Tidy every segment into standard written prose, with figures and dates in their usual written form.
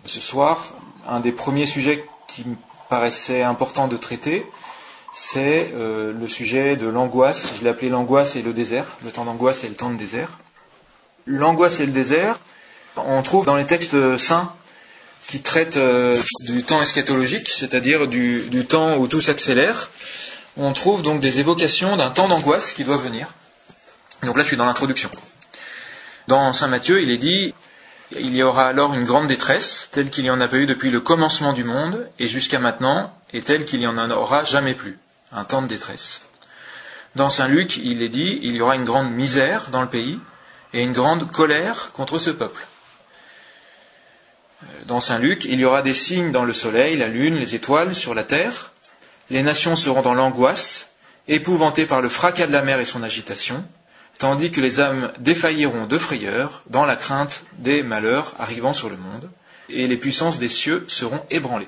Ce soir, un des premiers sujets qui me paraissait important de traiter, c'est le sujet de l'angoisse. Je l'ai appelé l'angoisse et le désert, le temps d'angoisse et le temps de désert. L'angoisse et le désert, on trouve dans les textes saints qui traitent du temps eschatologique, c'est-à-dire du temps où tout s'accélère. On trouve donc des évocations d'un temps d'angoisse qui doit venir. Donc là, je suis dans l'introduction. Dans Saint Matthieu, il est dit « Il y aura alors une grande détresse, telle qu'il n'y en a pas eu depuis le commencement du monde, et jusqu'à maintenant, et telle qu'il n'y en aura jamais plus. » Un temps de détresse. Dans Saint Luc, il est dit « Il y aura une grande misère dans le pays, et une grande colère contre ce peuple. » Dans Saint Luc, il y aura des signes dans le soleil, la lune, les étoiles, sur la terre. Les nations seront dans l'angoisse, épouvantées par le fracas de la mer et son agitation, tandis que les âmes défailliront de frayeur dans la crainte des malheurs arrivant sur le monde, et les puissances des cieux seront ébranlées.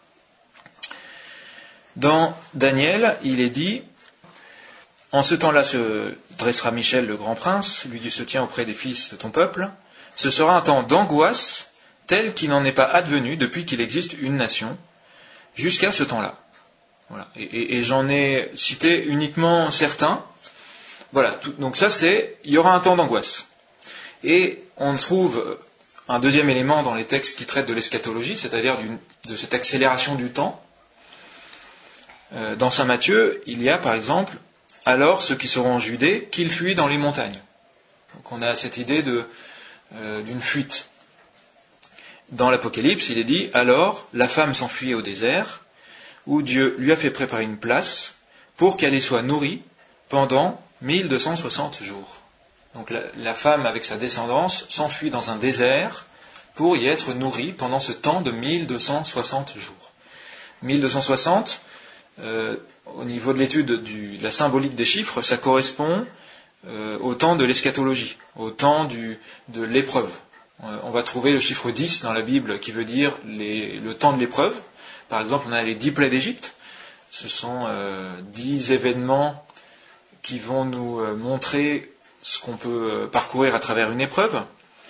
Dans Daniel, il est dit « En ce temps-là se dressera Michel le grand prince, lui qui se tient auprès des fils de ton peuple. Ce sera un temps d'angoisse tel qu'il n'en est pas advenu depuis qu'il existe une nation, jusqu'à ce temps-là. » Voilà. Et j'en ai cité uniquement certains. Voilà. Donc ça c'est, il y aura un temps d'angoisse. Et on trouve un deuxième élément dans les textes qui traitent de l'eschatologie, c'est-à-dire de cette accélération du temps. Dans Saint Matthieu, il y a par exemple « Alors ceux qui seront en Judée, qu'ils fuient dans les montagnes. » Donc on a cette idée d'une fuite. Dans l'Apocalypse, il est dit « Alors la femme s'enfuit au désert, où Dieu lui a fait préparer une place pour qu'elle y soit nourrie pendant 1260 jours. » Donc la femme avec sa descendance s'enfuit dans un désert pour y être nourrie pendant ce temps de 1260 jours. 1260, au niveau de l'étude de la symbolique des chiffres, ça correspond au temps de l'eschatologie, au temps de l'épreuve. On va trouver le chiffre 10 dans la Bible qui veut dire le temps de l'épreuve. Par exemple, on a les 10 plaies d'Égypte. Ce sont 10 événements qui vont nous montrer ce qu'on peut parcourir à travers une épreuve.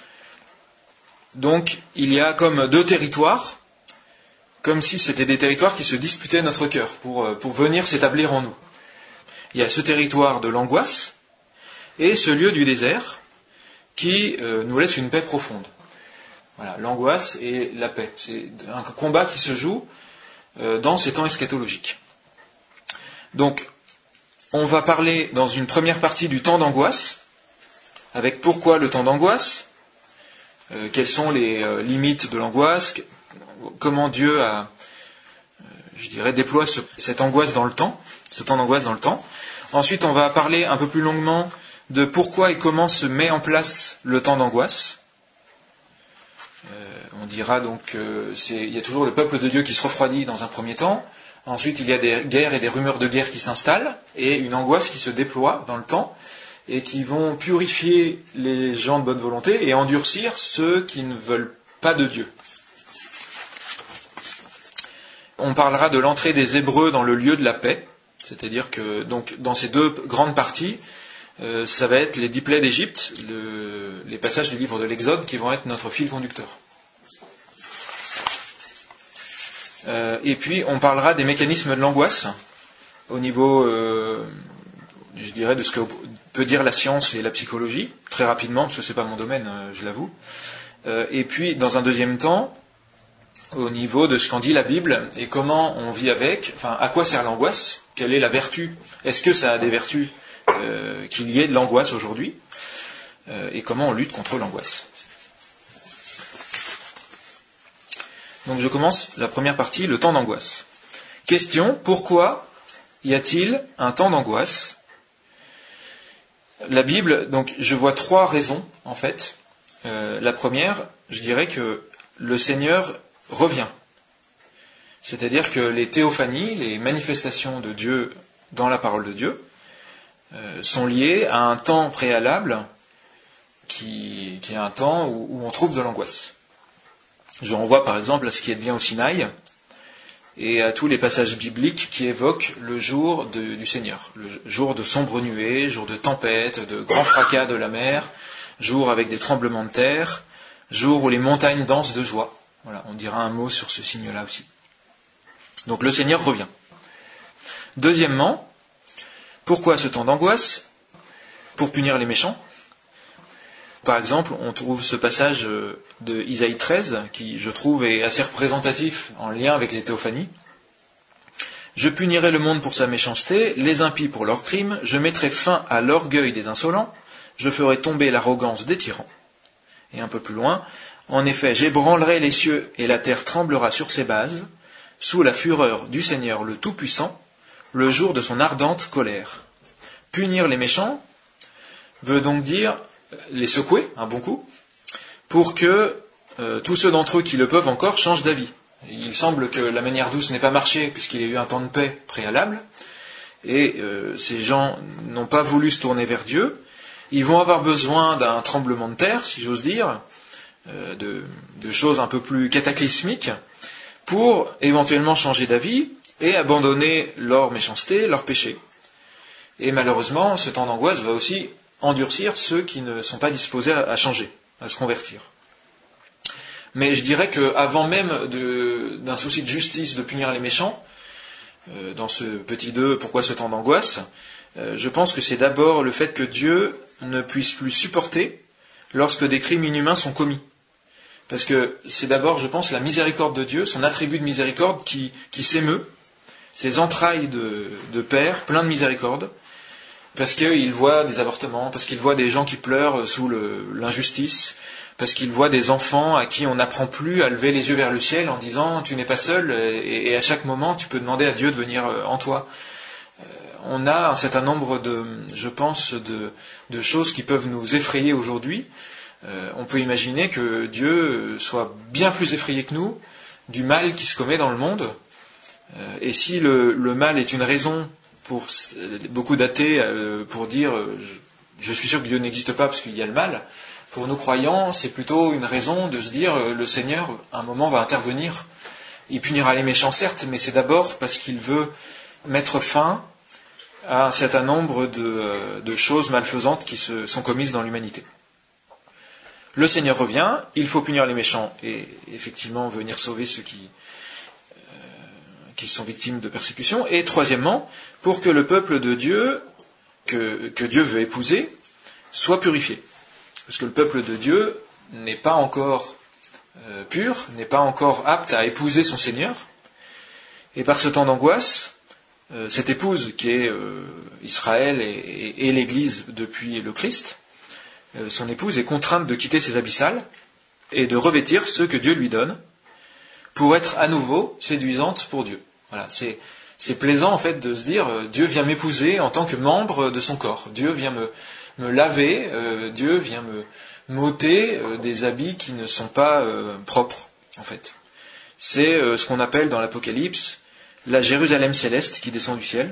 Donc, il y a comme deux territoires, comme si c'était des territoires qui se disputaient notre cœur pour venir s'établir en nous. Il y a ce territoire de l'angoisse et ce lieu du désert qui nous laisse une paix profonde. Voilà, l'angoisse et la paix. C'est un combat qui se joue dans ces temps eschatologiques. Donc, on va parler dans une première partie du temps d'angoisse, avec pourquoi le temps d'angoisse, quelles sont les limites de l'angoisse, comment Dieu déploie cette angoisse dans le temps, ce temps d'angoisse dans le temps. Ensuite, on va parler un peu plus longuement de pourquoi et comment se met en place le temps d'angoisse. On dira donc il y a toujours le peuple de Dieu qui se refroidit dans un premier temps. Ensuite, il y a des guerres et des rumeurs de guerre qui s'installent, et une angoisse qui se déploie dans le temps, et qui vont purifier les gens de bonne volonté et endurcir ceux qui ne veulent pas de Dieu. On parlera de l'entrée des Hébreux dans le lieu de la paix, c'est-à-dire que donc, dans ces deux grandes parties, ça va être les 10 plaies d'Égypte, les passages du livre de l'Exode qui vont être notre fil conducteur. Et puis on parlera des mécanismes de l'angoisse au niveau, de ce que peut dire la science et la psychologie, très rapidement, parce que ce n'est pas mon domaine, je l'avoue. Et puis dans un deuxième temps, au niveau de ce qu'en dit la Bible et comment on vit avec, enfin à quoi sert l'angoisse, quelle est la vertu, est-ce que ça a des vertus qu'il y ait de l'angoisse aujourd'hui, et comment on lutte contre l'angoisse. Donc je commence la première partie, le temps d'angoisse. Question, pourquoi y a-t-il un temps d'angoisse ? La Bible, donc je vois 3 raisons en fait. La première, je dirais que le Seigneur revient. C'est-à-dire que les théophanies, les manifestations de Dieu dans la parole de Dieu, sont liées à un temps préalable qui est un temps où on trouve de l'angoisse. Je renvoie par exemple à ce qui advient au Sinaï et à tous les passages bibliques qui évoquent le jour du Seigneur, le jour de sombres nuées, jour de tempête, de grands fracas de la mer, jour avec des tremblements de terre, jour où les montagnes dansent de joie. Voilà, on dira un mot sur ce signe-là aussi. Donc le Seigneur revient. Deuxièmement, pourquoi ce temps d'angoisse? Pour punir les méchants. Par exemple, on trouve ce passage de Isaïe 13, qui je trouve est assez représentatif en lien avec les théophanies. Je punirai le monde pour sa méchanceté, les impies pour leurs crimes, je mettrai fin à l'orgueil des insolents, je ferai tomber l'arrogance des tyrans. Et un peu plus loin, en effet, j'ébranlerai les cieux et la terre tremblera sur ses bases, sous la fureur du Seigneur le Tout-Puissant, le jour de son ardente colère. Punir les méchants veut donc dire les secouer un bon coup, pour que tous ceux d'entre eux qui le peuvent encore changent d'avis. Il semble que la manière douce n'ait pas marché, puisqu'il y a eu un temps de paix préalable, et ces gens n'ont pas voulu se tourner vers Dieu. Ils vont avoir besoin d'un tremblement de terre, si j'ose dire, de choses un peu plus cataclysmiques, pour éventuellement changer d'avis et abandonner leur méchanceté, leur péché. Et malheureusement, ce temps d'angoisse va aussi endurcir ceux qui ne sont pas disposés à changer, à se convertir. Mais je dirais qu'avant même d'un souci de justice, de punir les méchants, dans ce petit 2, pourquoi ce temps d'angoisse, je pense que c'est d'abord le fait que Dieu ne puisse plus supporter lorsque des crimes inhumains sont commis. Parce que c'est d'abord, je pense, la miséricorde de Dieu, son attribut de miséricorde qui s'émeut, ses entrailles de Père, plein de miséricorde, parce qu'il voit des avortements, parce qu'il voit des gens qui pleurent sous l'injustice, parce qu'il voit des enfants à qui on n'apprend plus à lever les yeux vers le ciel en disant « tu n'es pas seul » et à chaque moment tu peux demander à Dieu de venir en toi. On a un certain nombre je pense, de choses qui peuvent nous effrayer aujourd'hui. On peut imaginer que Dieu soit bien plus effrayé que nous du mal qui se commet dans le monde. Et si le mal est une raison pour beaucoup d'athées pour dire je suis sûr que Dieu n'existe pas parce qu'il y a le mal, pour nous croyants, c'est plutôt une raison de se dire le Seigneur, à un moment, va intervenir. Il punira les méchants, certes, mais c'est d'abord parce qu'il veut mettre fin à un certain nombre de choses malfaisantes qui se sont commises dans l'humanité. Le Seigneur revient, il faut punir les méchants et effectivement venir sauver ceux qui sont victimes de persécution. Et troisièmement, pour que le peuple de Dieu, que Dieu veut épouser, soit purifié. Parce que le peuple de Dieu n'est pas encore pur, n'est pas encore apte à épouser son Seigneur. Et par ce temps d'angoisse, cette épouse qui est Israël et l'Église depuis le Christ, son épouse est contrainte de quitter ses abyssales et de revêtir ceux que Dieu lui donne pour être à nouveau séduisante pour Dieu. Voilà, c'est plaisant en fait de se dire Dieu vient m'épouser en tant que membre de son corps. Dieu vient me laver, Dieu vient m'ôter des habits qui ne sont pas propres, en fait. C'est ce qu'on appelle dans l'Apocalypse la Jérusalem céleste qui descend du ciel.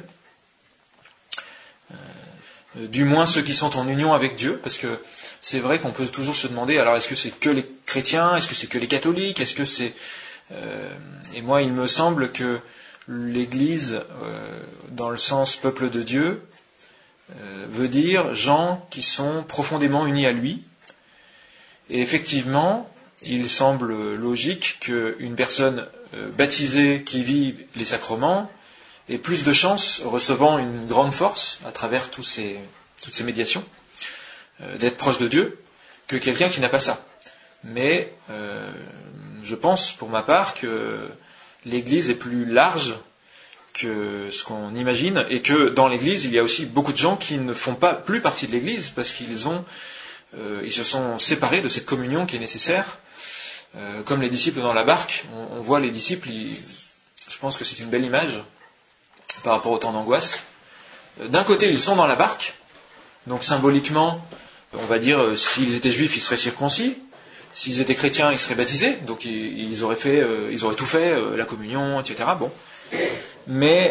Du moins ceux qui sont en union avec Dieu, parce que c'est vrai qu'on peut toujours se demander, alors est-ce que c'est que les chrétiens, est-ce que c'est que les catholiques, est-ce que c'est... Et moi il me semble que l'Église, dans le sens peuple de Dieu, veut dire gens qui sont profondément unis à lui. Et effectivement, il semble logique qu'une personne baptisée qui vit les sacrements ait plus de chances, recevant une grande force à travers toutes ces médiations, d'être proche de Dieu, que quelqu'un qui n'a pas ça. Mais je pense, pour ma part, que l'Église est plus large que ce qu'on imagine, et que dans l'Église, il y a aussi beaucoup de gens qui ne font pas plus partie de l'Église, parce qu'ils se sont séparés de cette communion qui est nécessaire. Comme les disciples dans la barque, on voit les disciples, je pense que c'est une belle image par rapport au temps d'angoisse. D'un côté, ils sont dans la barque, donc symboliquement, on va dire, s'ils étaient juifs, ils seraient circoncis, s'ils étaient chrétiens, ils seraient baptisés, donc ils auraient tout fait, la communion, etc. Bon. Mais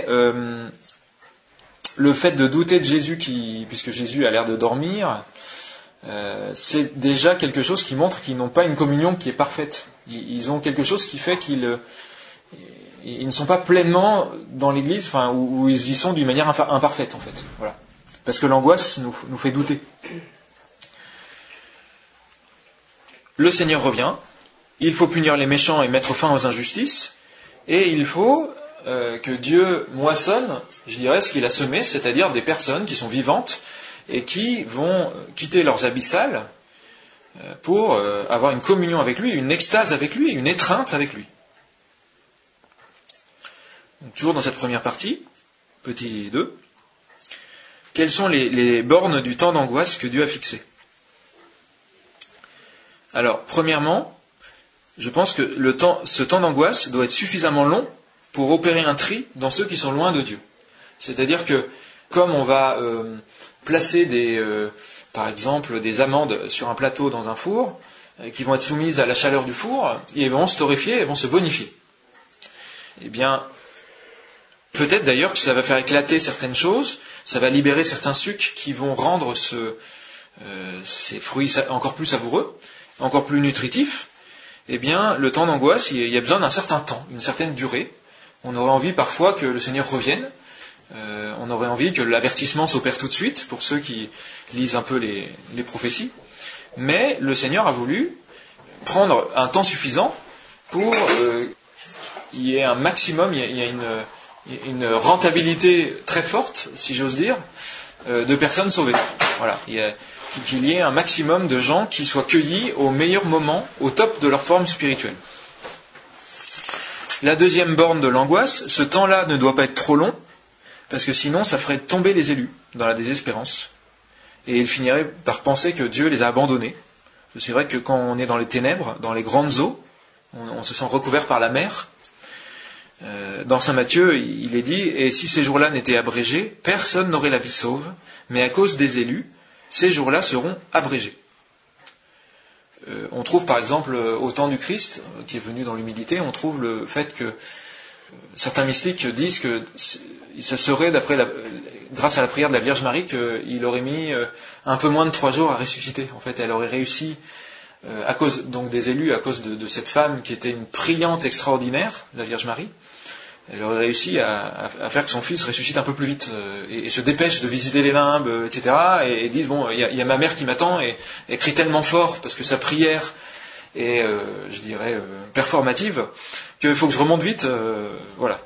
le fait de douter de Jésus, puisque Jésus a l'air de dormir, c'est déjà quelque chose qui montre qu'ils n'ont pas une communion qui est parfaite. Ils ont quelque chose qui fait qu'ils ne sont pas pleinement dans l'Église, enfin, où ils y sont d'une manière imparfaite, en fait. Voilà. Parce que l'angoisse nous fait douter. Le Seigneur revient, il faut punir les méchants et mettre fin aux injustices, et il faut que Dieu moissonne, je dirais, ce qu'il a semé, c'est-à-dire des personnes qui sont vivantes et qui vont quitter leurs abyssales pour avoir une communion avec lui, une extase avec lui, une étreinte avec lui. Donc, toujours dans cette première partie, petit 2, quelles sont les bornes du temps d'angoisse que Dieu a fixées? Alors, premièrement, je pense que ce temps d'angoisse doit être suffisamment long pour opérer un tri dans ceux qui sont loin de Dieu. C'est-à-dire que, comme on va placer par exemple des amandes sur un plateau dans un four, qui vont être soumises à la chaleur du four, et elles vont se torréfier, elles vont se bonifier. Eh bien, peut-être d'ailleurs que ça va faire éclater certaines choses, ça va libérer certains sucs qui vont rendre ces fruits encore plus savoureux, encore plus nutritifs. Eh bien, le temps d'angoisse, il y a besoin d'un certain temps, une certaine durée. On aurait envie parfois que le Seigneur revienne. On aurait envie que l'avertissement s'opère tout de suite, pour ceux qui lisent un peu les prophéties. Mais le Seigneur a voulu prendre un temps suffisant pour qu'il y ait un maximum, il y a une rentabilité très forte, si j'ose dire, de personnes sauvées. Voilà, qu'il y ait un maximum de gens qui soient cueillis au meilleur moment, au top de leur forme spirituelle. La deuxième borne de l'angoisse, ce temps-là ne doit pas être trop long, parce que sinon ça ferait tomber les élus dans la désespérance. Et ils finiraient par penser que Dieu les a abandonnés. C'est vrai que quand on est dans les ténèbres, dans les grandes eaux, on se sent recouvert par la mer. Dans Saint Matthieu, il est dit, et si ces jours-là n'étaient abrégés, personne n'aurait la vie sauve, mais à cause des élus, ces jours-là seront abrégés. On trouve par exemple au temps du Christ, qui est venu dans l'humilité, on trouve le fait que certains mystiques disent que ça serait, grâce à la prière de la Vierge Marie, qu'il aurait mis un peu moins de 3 jours à ressusciter. En fait, elle aurait réussi, à cause donc des élus, à cause de cette femme qui était une priante extraordinaire, la Vierge Marie, elle aurait réussi à faire que son fils ressuscite un peu plus vite et se dépêche de visiter les limbes, etc. Et disent, bon, il y a ma mère qui m'attend et crie tellement fort parce que sa prière est, je dirais, performative, qu'il faut que je remonte vite. Voilà,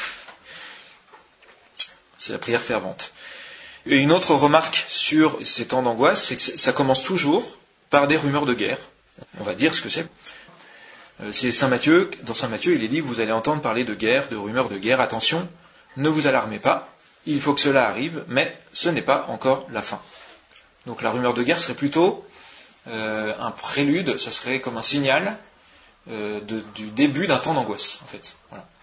c'est la prière fervente. Et une autre remarque sur ces temps d'angoisse, c'est que ça commence toujours par des rumeurs de guerre. On va dire ce que c'est. C'est Saint Matthieu, dans Saint Matthieu, il est dit, vous allez entendre parler de guerre, de rumeurs de guerre, attention, ne vous alarmez pas, il faut que cela arrive, mais ce n'est pas encore la fin. Donc la rumeur de guerre serait plutôt un prélude, ça serait comme un signal du début d'un temps d'angoisse, en fait. Voilà.